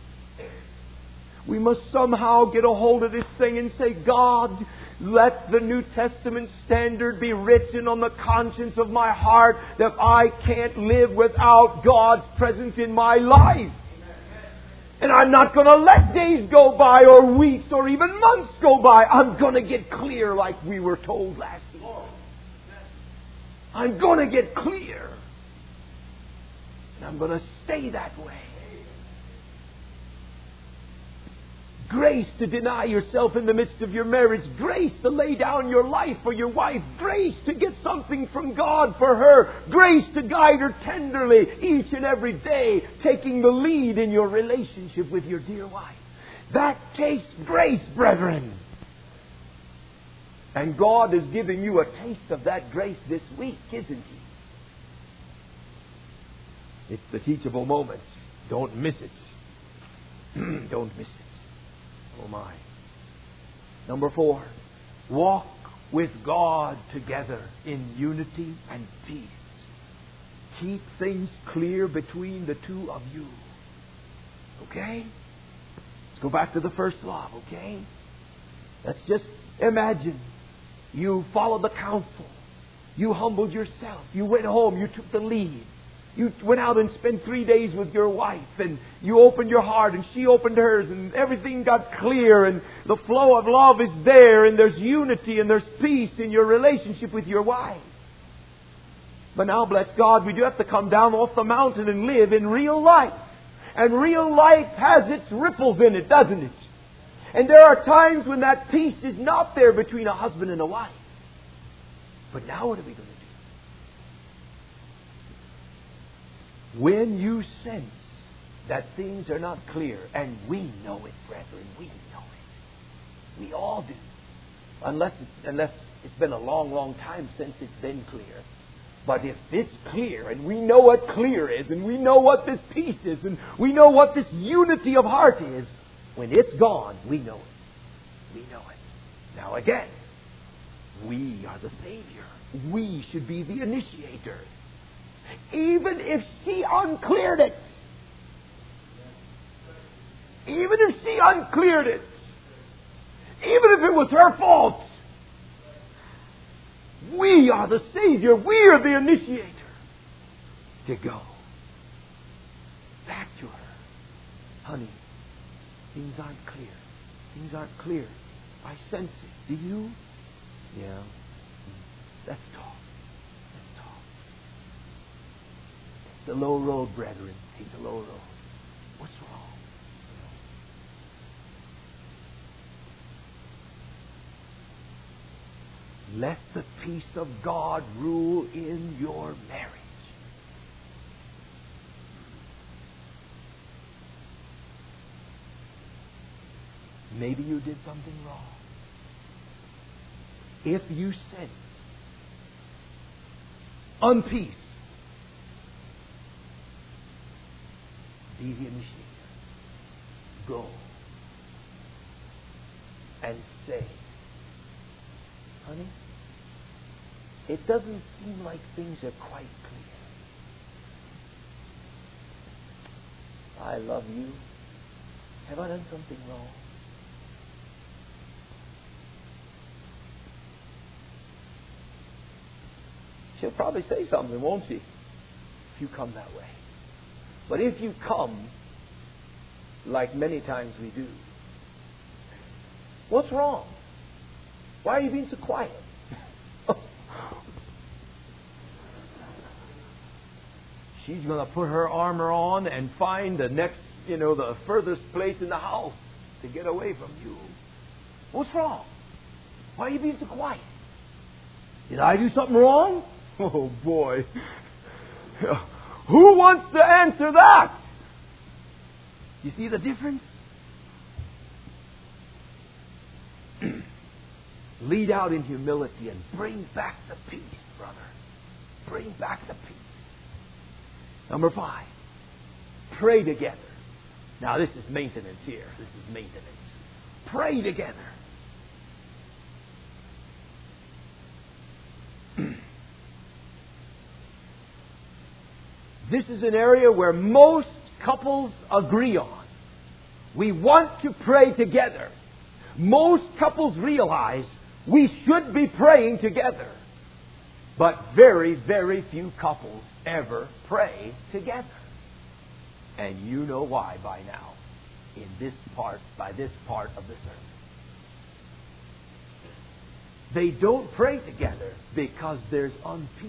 We must somehow get a hold of this thing and say, God, let the New Testament standard be written on the conscience of my heart that I can't live without God's presence in my life. And I'm not going to let days go by or weeks or even months go by. I'm going to get clear like we were told last week. I'm going to get clear. And I'm going to stay that way. Grace to deny yourself in the midst of your marriage. Grace to lay down your life for your wife. Grace to get something from God for her. Grace to guide her tenderly each and every day, taking the lead in your relationship with your dear wife. That takes grace, brethren. And God is giving you a taste of that grace this week, isn't He? It's the teachable moments. Don't miss it. Don't miss it. Oh my. Number four, walk with God together in unity and peace. Keep things clear between the two of you. Okay? Let's go back to the first love, okay? Let's just imagine you followed the counsel. You humbled yourself. You went home. You took the lead. You went out and spent three days with your wife, and you opened your heart, and she opened hers, and everything got clear, and the flow of love is there, and there's unity, and there's peace in your relationship with your wife. But now, bless God, we do have to come down off the mountain and live in real life. And real life has its ripples in it, doesn't it? And there are times when that peace is not there between a husband and a wife. But now what are we going to do? When you sense that things are not clear, and we know it, brethren, we know it. We all do. Unless, it, unless it's been a long, long time since it's been clear. But if it's clear, and we know what clear is, and we know what this peace is, and we know what this unity of heart is, when it's gone, we know it. We know it. Now again, we are the Savior. We should be the initiator. Even if she uncleared it. Even if she uncleared it. Even if it was her fault. We are the Savior. We are the initiator. To go back to her. Honey, things aren't clear. Things aren't clear. I sense it. Do you? Yeah. Let's talk. Let's talk. Take the low road, brethren. Take the low road. What's wrong? Let the peace of God rule in your marriage. Maybe you did something wrong. If you sense unpeace, be the initiator. Go and say, honey, it doesn't seem like things are quite clear. I love you. Have I done something wrong? She'll probably say something, won't she? If you come that way. But if you come, like many times we do, what's wrong? Why are you being so quiet? She's going to put her armor on and find the next, you know, the furthest place in the house to get away from you. What's wrong? Why are you being so quiet? Did I do something wrong? Oh, boy. Who wants to answer that? You see the difference? Lead out in humility and bring back the peace, brother. Bring back the peace. Number five, pray together. Now, this is maintenance here. This is maintenance. Pray together. This is an area where most couples agree on. We want to pray together. Most couples realize we should be praying together. But very, very few couples ever pray together. And you know why by now, in this part, by this part of the sermon. They don't pray together because there's unpeace.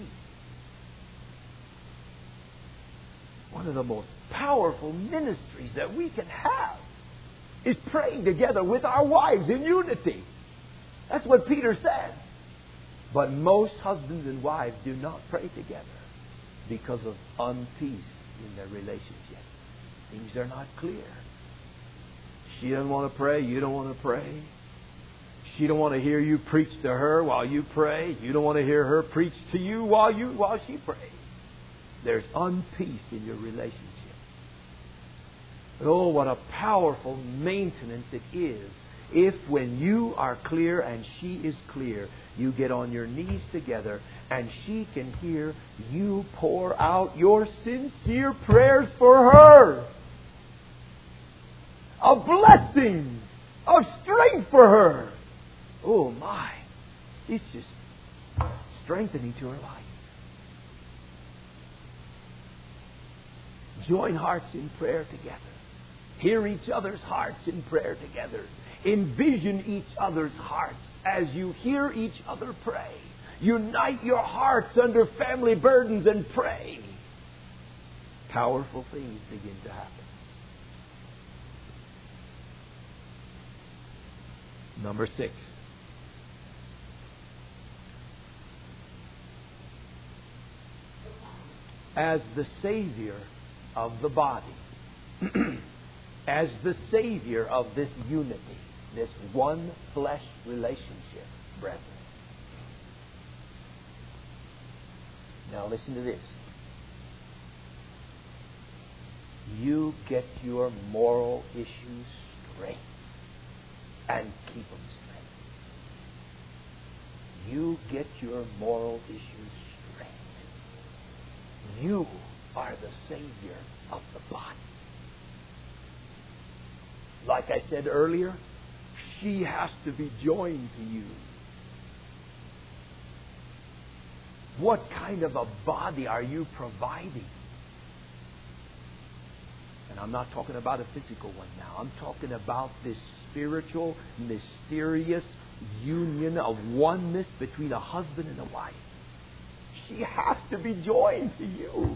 One of the most powerful ministries that we can have is praying together with our wives in unity. That's what Peter says. But most husbands and wives do not pray together because of unpeace in their relationship. Things are not clear. She doesn't want to pray. You don't want to pray. She don't want to hear you preach to her while you pray. You don't want to hear her preach to you while you while she prays. There's unpeace in your relationship. But oh, what a powerful maintenance it is if when you are clear and she is clear, you get on your knees together and she can hear you pour out your sincere prayers for her. A blessing of strength for her. Oh my. It's just strengthening to her life. Join hearts in prayer together. Hear each other's hearts in prayer together. Envision each other's hearts as you hear each other pray. Unite your hearts under family burdens and pray. Powerful things begin to happen. Number six. As the Savior of the body, as the Savior of this unity, this one flesh relationship, brethren. Now listen to this. You get your moral issues straight and keep them straight. You get your moral issues straight. You are the Savior of the body. Like I said earlier, she has to be joined to you. What kind of a body are you providing? And I'm not talking about a physical one now. I'm talking about this spiritual, mysterious union of oneness between a husband and a wife. She has to be joined to you.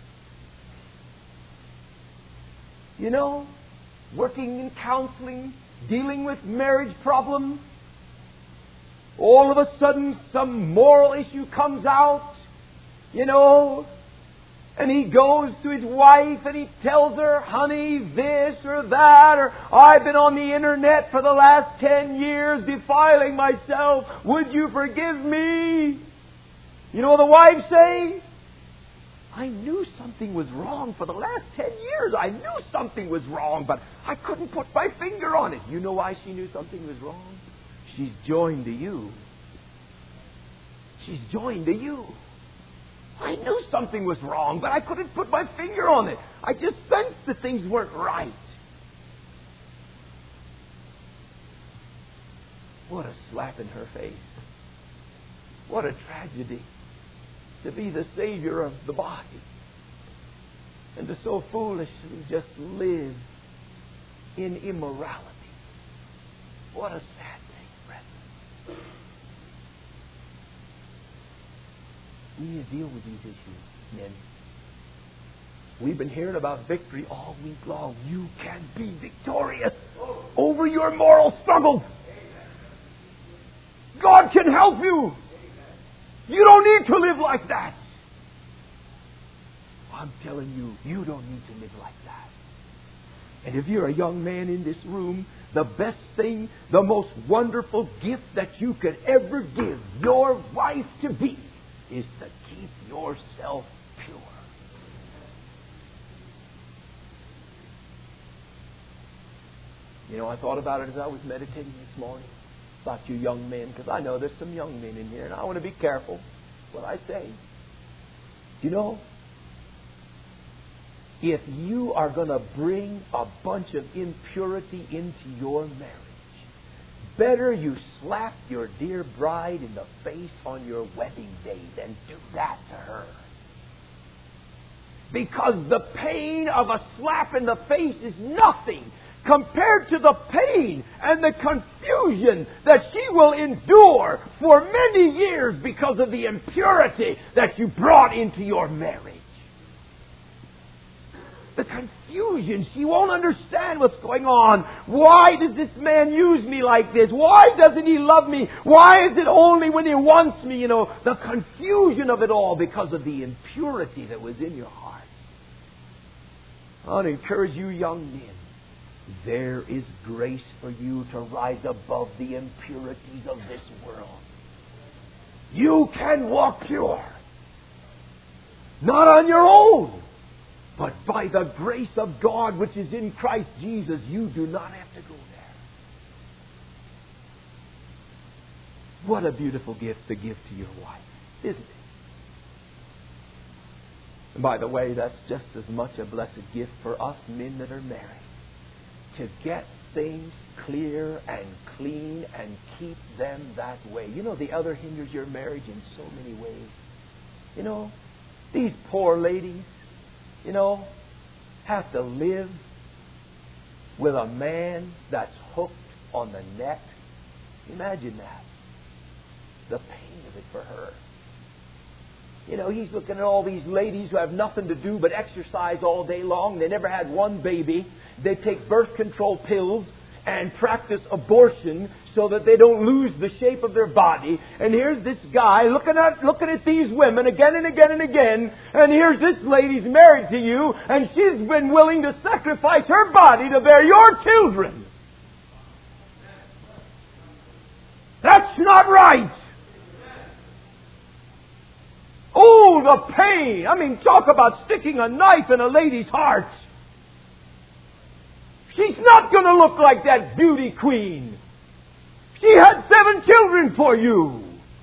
You know, working in counseling, dealing with marriage problems. All of a sudden, some moral issue comes out, you know, and he goes to his wife and he tells her, honey, this or that, or I've been on the internet for the last ten years defiling myself. Would you forgive me? You know what the wives say? I knew something was wrong for the last ten years. I knew something was wrong, but I couldn't put my finger on it. You know why she knew something was wrong? She's joined to you. She's joined to you. I knew something was wrong, but I couldn't put my finger on it. I just sensed that things weren't right. What a slap in her face. What a tragedy to be the Savior of the body and to so foolishly just live in immorality. What a sad thing, brethren. We need to deal with these issues, men. We've been hearing about victory all week long. You can be victorious over your moral struggles. God can help you. You don't need to live like that. I'm telling you, you don't need to live like that. And if you're a young man in this room, the best thing, the most wonderful gift that you could ever give your wife to be is to keep yourself pure. You know, I thought about it as I was meditating this morning about you young men, because I know there's some young men in here, and I want to be careful what I say. You know, if you are going to bring a bunch of impurity into your marriage, better you slap your dear bride in the face on your wedding day than do that to her. Because the pain of a slap in the face is nothing compared to the pain and the confusion that she will endure for many years because of the impurity that you brought into your marriage. The confusion. She won't understand what's going on. Why does this man use me like this? Why doesn't he love me? Why is it only when he wants me? You know, the confusion of it all because of the impurity that was in your heart. I want to encourage you young men. There is grace for you to rise above the impurities of this world. You can walk pure. Not on your own. But by the grace of God which is in Christ Jesus, you do not have to go there. What a beautiful gift to give to your wife, isn't it? And by the way, that's just as much a blessed gift for us men that are married. To get things clear and clean and keep them that way. You know, the other hinders your marriage in so many ways. You know, these poor ladies, you know, have to live with a man that's hooked on the net. Imagine that. The pain of it for her. You know, he's looking at all these ladies who have nothing to do but exercise all day long. They never had one baby. They take birth control pills and practice abortion so that they don't lose the shape of their body. And here's this guy looking at looking at these women again and again and again. And here's this lady's married to you, and she's been willing to sacrifice her body to bear your children. That's not right. Oh, the pain. I mean, talk about sticking a knife in a lady's heart. She's not going to look like that beauty queen. She had seven children for you.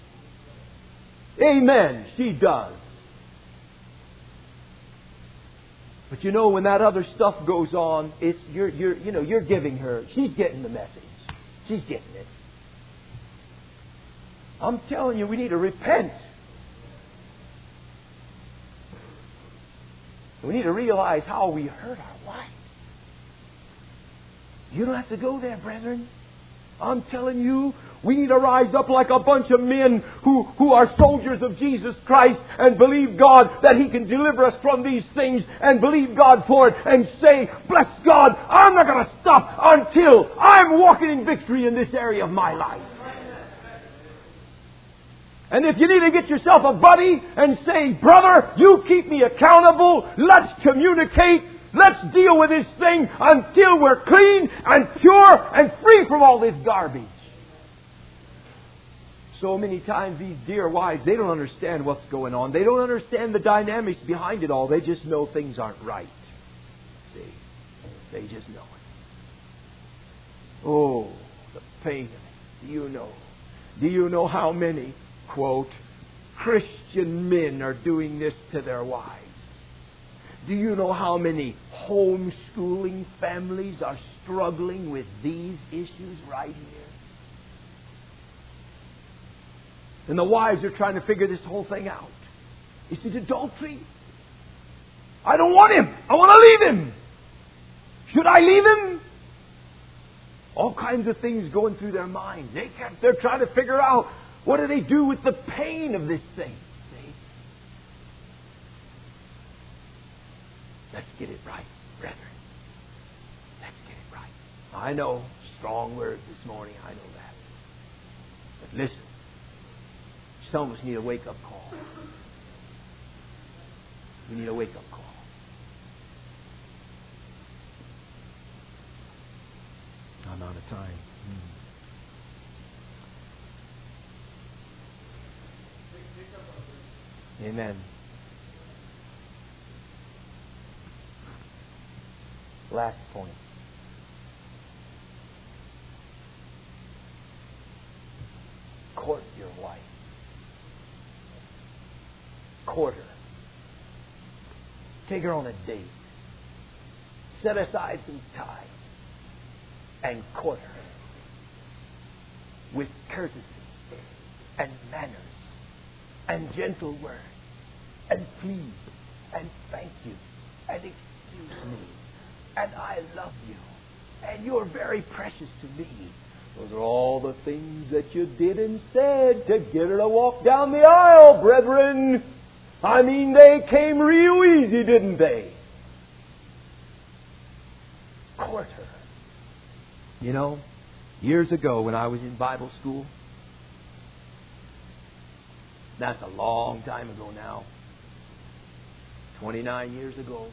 Amen. She does. But you know, when that other stuff goes on, it's you're you're you know you're giving her. She's getting the message. She's getting it. I'm telling you, we need to repent. We need to realize how we hurt our wives. You don't have to go there, brethren. I'm telling you, we need to rise up like a bunch of men who, who are soldiers of Jesus Christ and believe God that He can deliver us from these things and believe God for it and say, bless God, I'm not going to stop until I'm walking in victory in this area of my life. And if you need to get yourself a buddy and say, brother, you keep me accountable, let's communicate, let's deal with this thing until we're clean and pure and free from all this garbage. So many times these dear wives, they don't understand what's going on. They don't understand the dynamics behind it all. They just know things aren't right. See? They just know it. Oh, the pain of it. Do you know? Do you know how many, quote, Christian men are doing this to their wives? Do you know how many homeschooling families are struggling with these issues right here? And the wives are trying to figure this whole thing out. Is it adultery? I don't want him. I want to leave him. Should I leave him? All kinds of things going through their minds. They can't, they're trying to figure out, what do they do with the pain of this thing? See? Let's get it right, brethren. Let's get it right. I know, strong words this morning. I know that. But listen. Some of us need a wake-up call. We need a wake-up call. I'm out of time. Hmm. Amen. Last point. Court your wife. Court her. Take her on a date. Set aside some time and court her with courtesy and manners and gentle words and please and thank you and excuse me and I love you and you're very precious to me. Those are all the things that you did and said to get her to walk down the aisle, brethren. I mean, they came real easy, didn't they? Court her. You know, years ago when I was in Bible school, that's a long time ago now, twenty-nine years ago,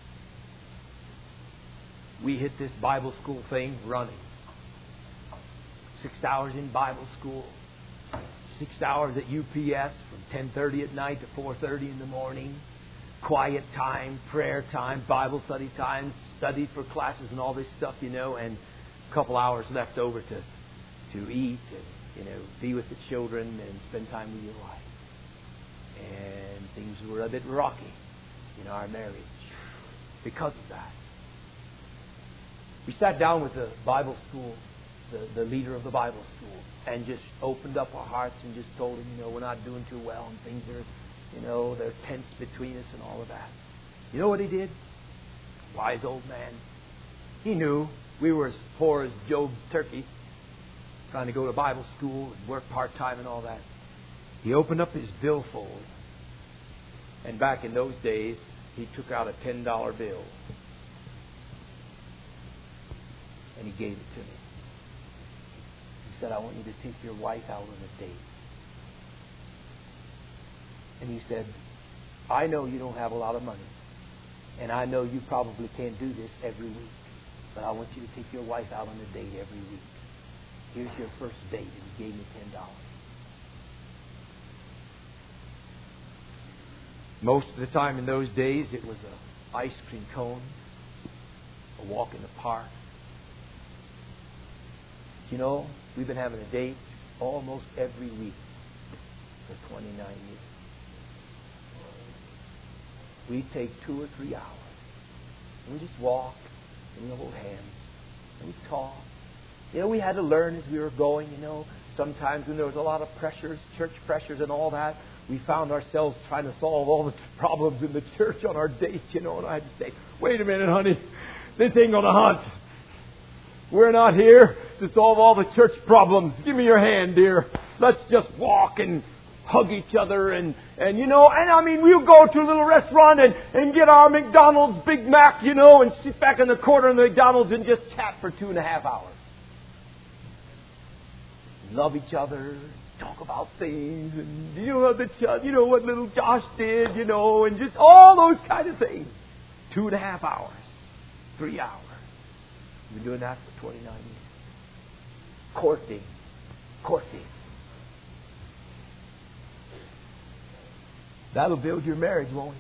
we hit this Bible school thing running. Six hours in Bible school. Six hours at U P S from ten thirty at night to four thirty in the morning. Quiet time, prayer time, Bible study time, study for classes and all this stuff, you know, and a couple hours left over to, to eat and, you know, be with the children and spend time with your wife. And things were a bit rocky in our marriage because of that. We sat down with the Bible school, the, the leader of the Bible school, and just opened up our hearts and just told him, you know, we're not doing too well and things are, you know, they're tense between us and all of that. You know what he did? Wise old man. He knew we were as poor as Job's turkey, trying to go to Bible school and work part-time and all that. He opened up his billfold, and back in those days, he took out a ten dollar bill, and he gave it to me. He said, I want you to take your wife out on a date. And he said, I know you don't have a lot of money, and I know you probably can't do this every week, but I want you to take your wife out on a date every week. Here's your first date, and he gave me ten dollars. Most of the time in those days, it was an ice cream cone, a walk in the park. You know, we've been having a date almost every week for twenty-nine years. We take two or three hours, and we just walk, and we hold hands, and we talk. You know, we had to learn as we were going, you know. Sometimes when there was a lot of pressures, church pressures and all that, we found ourselves trying to solve all the problems in the church on our dates, you know. And I had to say, wait a minute, honey, this ain't going to hunt. We're not here to solve all the church problems. Give me your hand, dear. Let's just walk and hug each other and, and you know, and I mean, we'll go to a little restaurant and, and get our McDonald's Big Mac, you know, and sit back in the corner of the McDonald's and just chat for two and a half hours. Love each other, talk about things, and you know, the ch- you know what little Josh did, you know, and just all those kind of things. Two and a half hours, three hours. We've been doing that for twenty-nine years. Courting, courting. That'll build your marriage, won't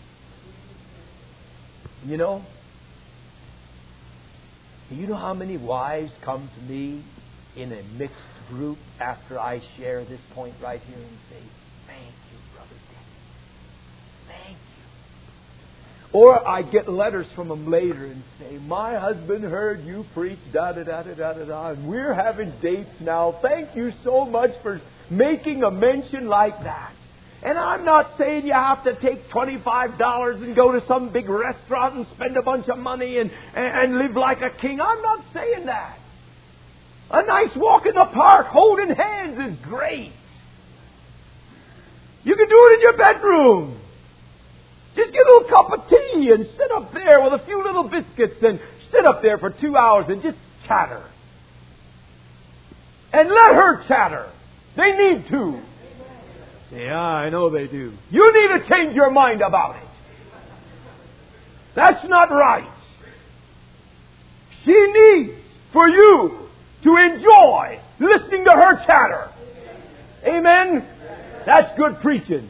it? You know, you know how many wives come to me in a mixed group after I share this point right here and say, thank you, Brother Dick. Thank you. Or I get letters from them later and say, my husband heard you preach da da da da da da da, and we're having dates now. Thank you so much for making a mention like that. And I'm not saying you have to take twenty-five dollars and go to some big restaurant and spend a bunch of money and, and, and live like a king. I'm not saying that. A nice walk in the park holding hands is great. You can do it in your bedroom. Just get a little cup of tea and sit up there with a few little biscuits and sit up there for two hours and just chatter. And let her chatter. They need to. Yeah, I know they do. You need to change your mind about it. That's not right. She needs for you to enjoy listening to her chatter. Amen? That's good preaching.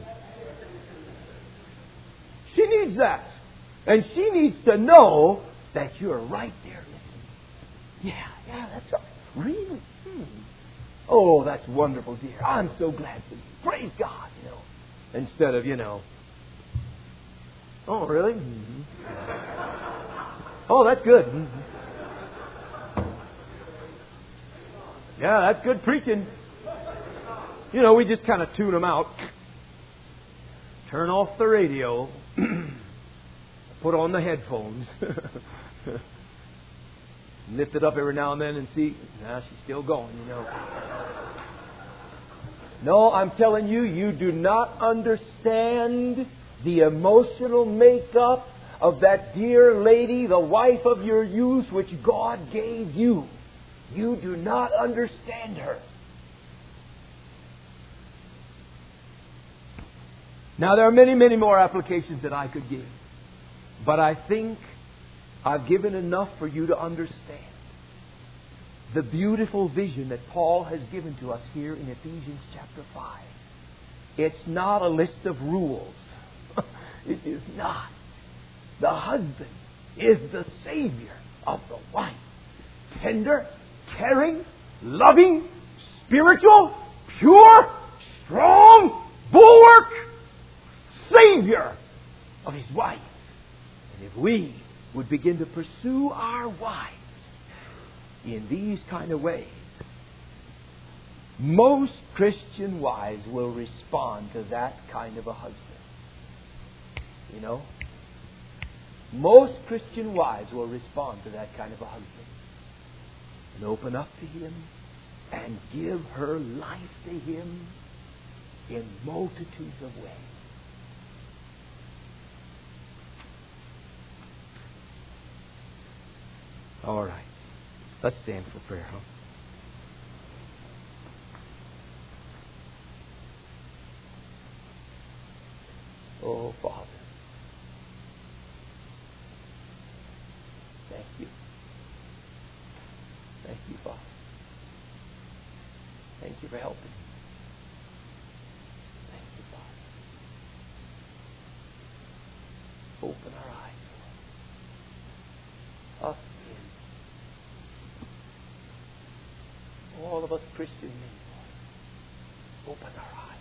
She needs that. And she needs to know that you're right there listening. Yeah, yeah, that's right. Really? Hmm. Oh, that's wonderful, dear. I'm so glad for you. Praise God, you know. Instead of, you know, oh, really? Mm-hmm. Oh, that's good. Mm-hmm. Yeah, that's good preaching. You know, we just kind of tune them out. Turn off the radio. Put on the headphones. Lift it up every now and then and see. Nah, she's still going, you know. No, I'm telling you, you do not understand the emotional makeup of that dear lady, the wife of your youth, which God gave you. You do not understand her. Now, there are many, many more applications that I could give. But I think I've given enough for you to understand the beautiful vision that Paul has given to us here in Ephesians chapter five. It's not a list of rules. It is not. The husband is the Savior of the wife. Tender, caring, loving, spiritual, pure, strong, bulwark, Savior of his wife. And if we would begin to pursue our wives in these kind of ways, most Christian wives will respond to that kind of a husband. You know? Most Christian wives will respond to that kind of a husband. And open up to him and give her life to him in multitudes of ways. All right. Let's stand for prayer, huh? Oh, Father. Thank you. Thank you, Father. Thank you for helping me. Thank you, Father. Open our eyes, Lord. Us men. All of us Christian men, Lord. Open our eyes.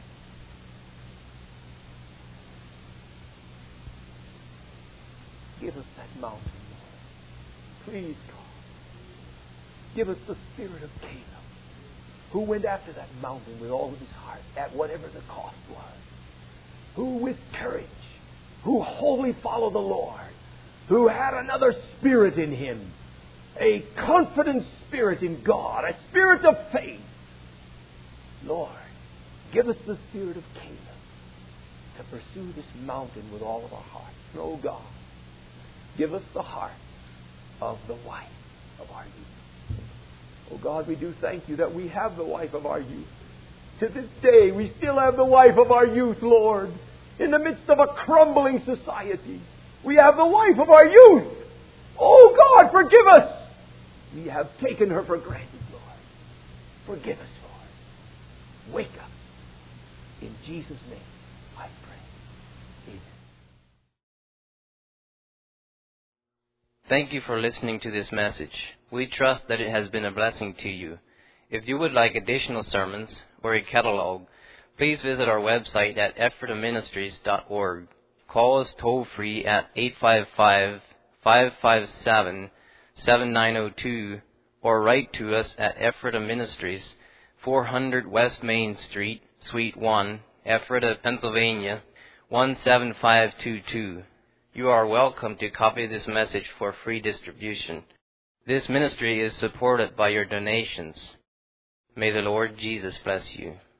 Give us that mountain, Lord. Please, God. Give us the spirit of Caleb, who went after that mountain with all of his heart, at whatever the cost was. Who with courage, who wholly followed the Lord, who had another spirit in him, a confident spirit in God, a spirit of faith. Lord, give us the spirit of Caleb to pursue this mountain with all of our hearts. And oh God, give us the hearts of the wife of our youth. Oh God, we do thank you that we have the wife of our youth. To this day, we still have the wife of our youth, Lord. In the midst of a crumbling society, we have the wife of our youth. Oh God, forgive us. We have taken her for granted, Lord. Forgive us, Lord. Wake up. In Jesus' name, I pray. Amen. Thank you for listening to this message. We trust that it has been a blessing to you. If you would like additional sermons or a catalog, please visit our website at ephrata ministries dot org. Call us toll-free at eight five five, five five seven, seven nine zero two or write to us at Ephrata Ministries, four hundred West Main Street, Suite one, Ephrata, Pennsylvania, one seven five two two. You are welcome to copy this message for free distribution. This ministry is supported by your donations. May the Lord Jesus bless you.